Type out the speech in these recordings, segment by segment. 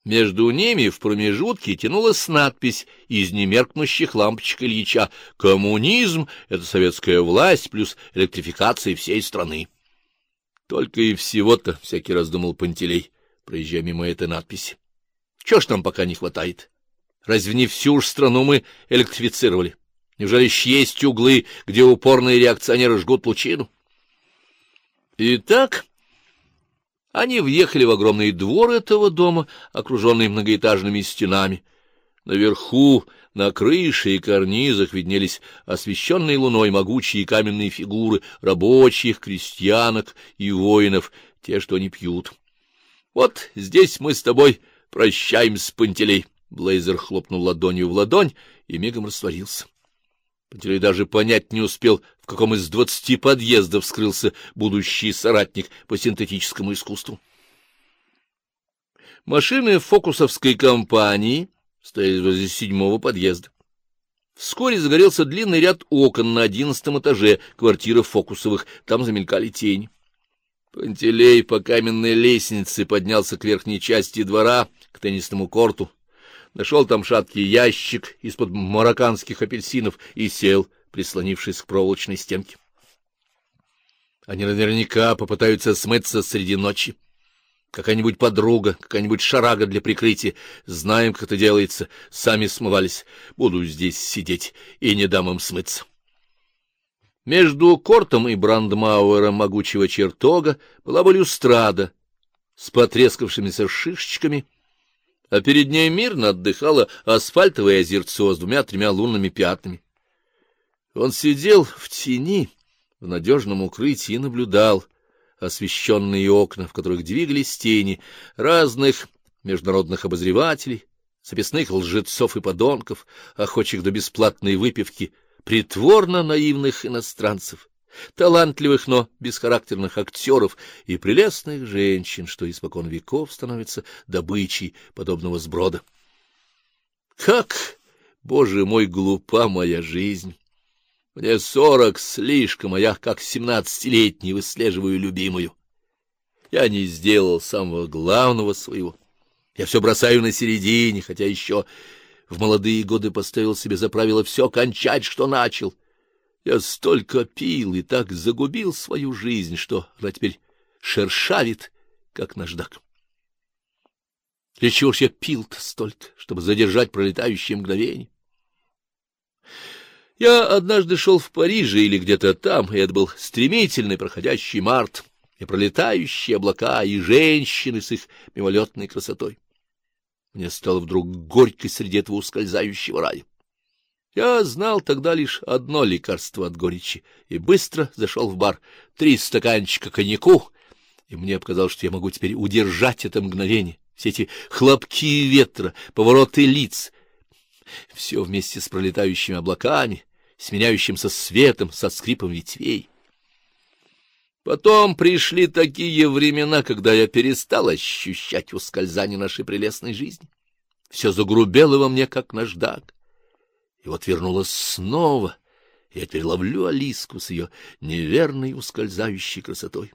Между ними в промежутке тянулась надпись из немеркнущих лампочек Ильича: «Коммунизм — это советская власть плюс электрификация всей страны». Только и всего-то, — всякий раз думал Пантелей, проезжая мимо этой надписи. Чего ж нам пока не хватает? Разве не всю ж страну мы электрифицировали? Неужели еще есть углы, где упорные реакционеры жгут лучину? Итак, они въехали в огромный двор этого дома, окруженный многоэтажными стенами. Наверху, на крыше и карнизах виднелись освещенные луной могучие каменные фигуры рабочих, крестьянок и воинов, те, что не пьют. — Вот здесь мы с тобой прощаемся, Пантелей. Блейзер хлопнул ладонью в ладонь и мигом растворился. Пантелей даже понять не успел, в каком из 20 подъездов скрылся будущий соратник по синтетическому искусству. Машины фокусовской компании стояли возле 7-го подъезда. Вскоре загорелся длинный ряд окон на 11-м этаже квартиры Фокусовых, там замелькали тени. Пантелей по каменной лестнице поднялся к верхней части двора, к теннисному корту, нашел там шаткий ящик из-под марокканских апельсинов и сел, прислонившись к проволочной стенке. Они наверняка попытаются смыться среди ночи. Какая-нибудь подруга, какая-нибудь шарага для прикрытия. Знаем, как это делается. Сами смывались. Буду здесь сидеть и не дам им смыться. Между кортом и брандмауэром могучего чертога была балюстрада с потрескавшимися шишечками, а перед ней мирно отдыхало асфальтовое озерцо с 2-3 лунными пятнами. Он сидел в тени, в надежном укрытии, и наблюдал освещенные окна, в которых двигались тени разных международных обозревателей, записных лжецов и подонков, охочих до бесплатной выпивки, притворно наивных иностранцев, талантливых, но бесхарактерных актеров и прелестных женщин, что испокон веков становятся добычей подобного сброда. Как, Боже мой, глупа моя жизнь! Мне 40 слишком, а я, как 17-летний, выслеживаю любимую. Я не сделал самого главного своего. Я все бросаю на середине, хотя еще в молодые годы поставил себе за правило все кончать, что начал. Я столько пил и так загубил свою жизнь, что она теперь шершавит, как наждак. Для чего ж я пил-то столько, чтобы задержать пролетающее мгновение? Я однажды шел в Париже или где-то там, и это был стремительный проходящий март, и пролетающие облака, и женщины с их мимолетной красотой. Мне стало вдруг горько среди этого ускользающего рая. Я знал тогда лишь одно лекарство от горечи и быстро зашел в бар. 3 стаканчика коньяку, и мне показалось, что я могу теперь удержать это мгновение. Все эти хлопки ветра, повороты лиц, все вместе с пролетающими облаками, сменяющимся светом, со скрипом ветвей. Потом пришли такие времена, когда я перестал ощущать ускользание нашей прелестной жизни. Все загрубело во мне, как наждак. И вот вернулась снова, и я теперь ловлю Алиску с ее неверной ускользающей красотой.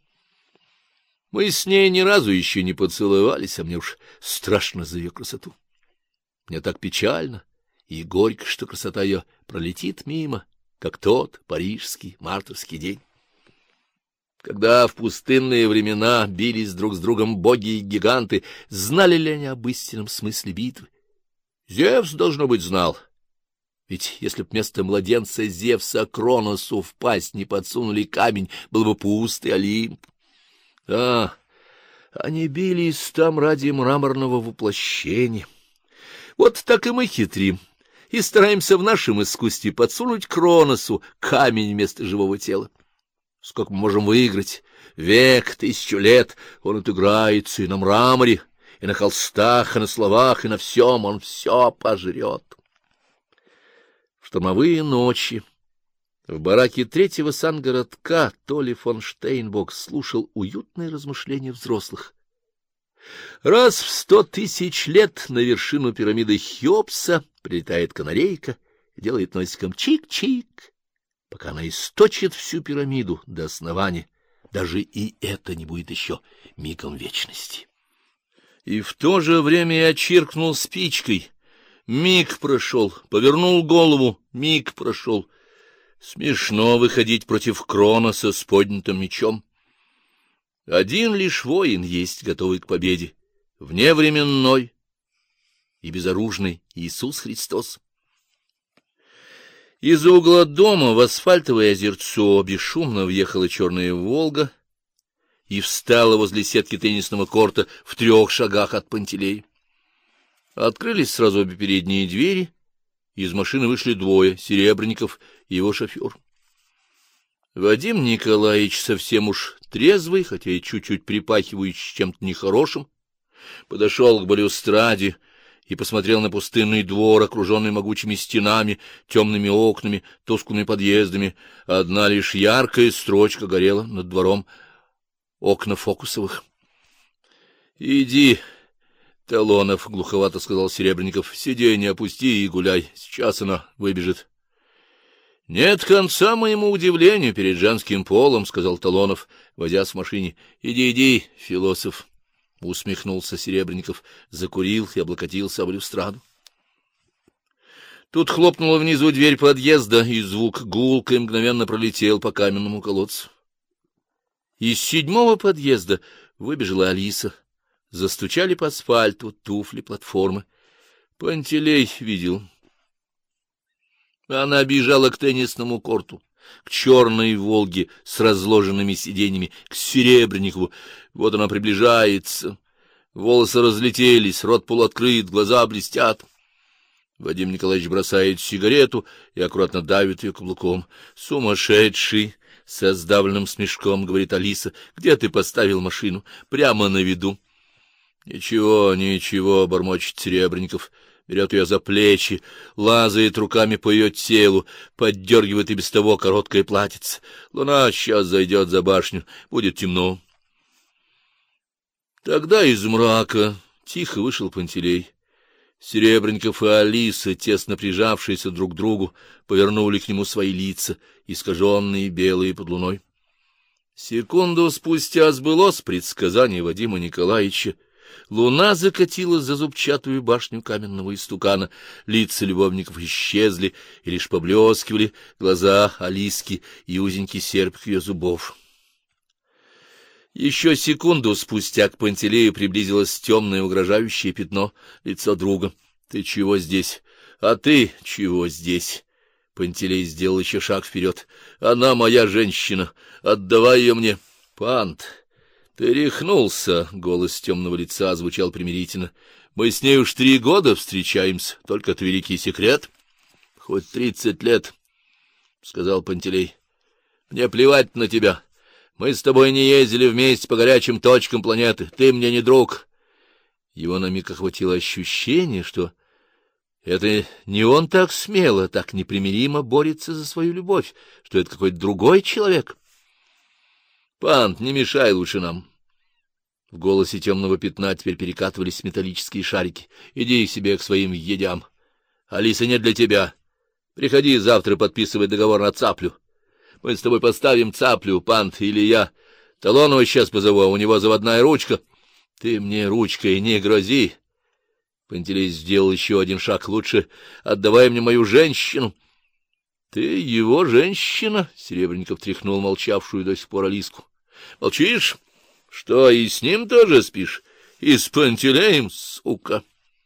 Мы с ней ни разу еще не поцеловались, а мне уж страшно за ее красоту. Мне так печально и горько, что красота ее пролетит мимо, как тот парижский мартовский день. Когда в пустынные времена бились друг с другом боги и гиганты, знали ли они об истинном смысле битвы? Зевс, должно быть, знал. Ведь если б вместо младенца Зевса Кроносу в пасть не подсунули камень, был бы пустый Олимп. Да, они бились там ради мраморного воплощения. Вот так и мы хитрим, и стараемся в нашем искусстве подсунуть Кроносу камень вместо живого тела. Сколько мы можем выиграть? Век, 1000 лет он отыграется и на мраморе, и на холстах, и на словах, и на всем, он все пожрет. В штормовые ночи в бараке 3-го сангородка Толи фон Штейнбок слушал уютные размышления взрослых. Раз в 100 000 лет на вершину пирамиды Хеопса прилетает канарейка и делает носиком чик-чик, пока она источит всю пирамиду до основания. Даже и это не будет еще мигом вечности. И в то же время я чиркнул спичкой. Миг прошел, повернул голову, миг прошел. Смешно выходить против Кроноса с поднятым мечом. Один лишь воин есть, готовый к победе, вневременной и безоружный Иисус Христос. Из-за угла дома в асфальтовое озерцо бесшумно въехала черная «Волга» и встала возле сетки теннисного корта в 3 шагах от Пантелея. Открылись сразу обе передние двери, и из машины вышли 2 — Серебренников и его шофер. Вадим Николаевич, совсем уж трезвый, хотя и чуть-чуть припахивающий чем-то нехорошим, подошел к балюстраде и посмотрел на пустынный двор, окруженный могучими стенами, темными окнами, тусклыми подъездами. Одна лишь яркая строчка горела над двором окна Фокусовых. — Иди, Талонов, — глуховато сказал Серебренников, — сиденье опусти и гуляй, сейчас она выбежит. — Нет конца моему удивлению перед женским полом, — сказал Талонов, возясь в машине. — Иди, иди, философ, — усмехнулся Серебренников, закурил и облокотился об балюстраду. Тут хлопнула внизу дверь подъезда, и звук гулкой мгновенно пролетел по каменному колодцу. Из 7-го подъезда выбежала Алиса. Застучали по асфальту туфли платформы. Пантелей видел. Она бежала к теннисному корту, к черной «Волге» с разложенными сиденьями, к Серебренникову. Вот она приближается. Волосы разлетелись, рот полуоткрыт, глаза блестят. Вадим Николаевич бросает сигарету и аккуратно давит ее каблуком. — Сумасшедший! — со сдавленным смешком говорит Алиса. — Где ты поставил машину? Прямо на виду. — Ничего, ничего, — бормочет Серебренников. Берет ее за плечи, лазает руками по ее телу, поддергивает и без того короткое платьице. Луна сейчас зайдет за башню, будет темно. Тогда из мрака тихо вышел Пантелей. Серебренников и Алиса, тесно прижавшиеся друг к другу, повернули к нему свои лица, искаженные белые под луной. Секунду спустя сбылось предсказание Вадима Николаевича. Луна закатилась за зубчатую башню каменного истукана, лица любовников исчезли, и лишь поблескивали глаза Алиски и узенький серп ее зубов. Еще секунду спустя к Пантелею приблизилось темное угрожающее пятно, лицо друга. — Ты чего здесь? — А ты чего здесь? Пантелей сделал еще шаг вперед. — Она моя женщина. Отдавай ее мне. — Пант! Ты рехнулся, — голос темного лица звучал примирительно. — Мы с ней уж 3 года встречаемся, только это великий секрет. — Хоть 30 лет, — сказал Пантелей. — Мне плевать на тебя. Мы с тобой не ездили вместе по горячим точкам планеты. Ты мне не друг. Его на миг охватило ощущение, что это не он так смело, так непримиримо борется за свою любовь, что это какой-то другой человек. — Пант, не мешай лучше нам. В голосе темного пятна теперь перекатывались металлические шарики. — Иди себе к своим едям. Алиса не для тебя. Приходи завтра подписывать договор на цаплю. Мы с тобой поставим цаплю, Пант, или я. Талонова сейчас позову, а у него заводная ручка. Ты мне ручкой не грози. Пантелей сделал еще один шаг. Лучше отдавай мне мою женщину. — Ты его женщина? — Серебренников тряхнул молчавшую до сих пор Алиску. — Молчишь? Что, и с ним тоже спишь? И с Пантелеем, сука?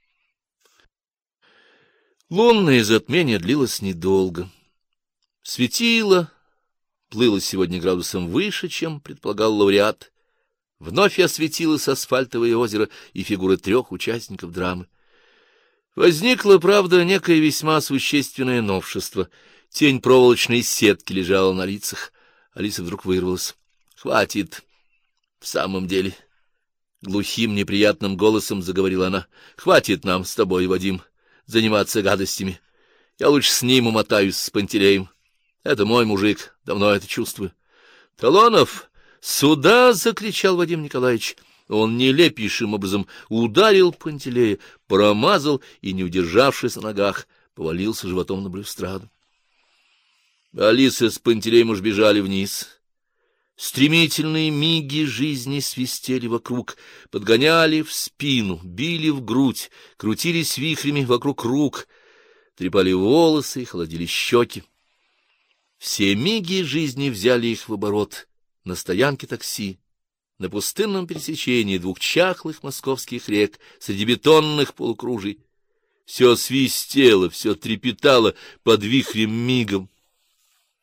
Лунное затмение длилось недолго. Светило плыло сегодня градусом выше, чем предполагал лауреат. Вновь осветилось асфальтовое озеро и фигуры 3 участников драмы. Возникло, правда, некое весьма существенное новшество. Тень проволочной сетки лежала на лицах. Алиса вдруг вырвалась. — Хватит. В самом деле. Глухим, неприятным голосом заговорила она. — Хватит нам с тобой, Вадим, заниматься гадостями. Я лучше с ним умотаюсь, с Пантелеем. Это мой мужик, давно это чувствую. — Талонов, сюда! — закричал Вадим Николаевич. Он нелепейшим образом ударил Пантелея, промазал и, не удержавшись на ногах, повалился животом на балюстраду. Алиса с Пантелеем уж бежали вниз. Стремительные миги жизни свистели вокруг, подгоняли в спину, били в грудь, крутились вихрями вокруг рук, трепали волосы и холодили щеки. Все миги жизни взяли их в оборот на стоянке такси, на пустынном пересечении двух чахлых московских рек среди бетонных полукружий. Все свистело, все трепетало под вихрем мигом.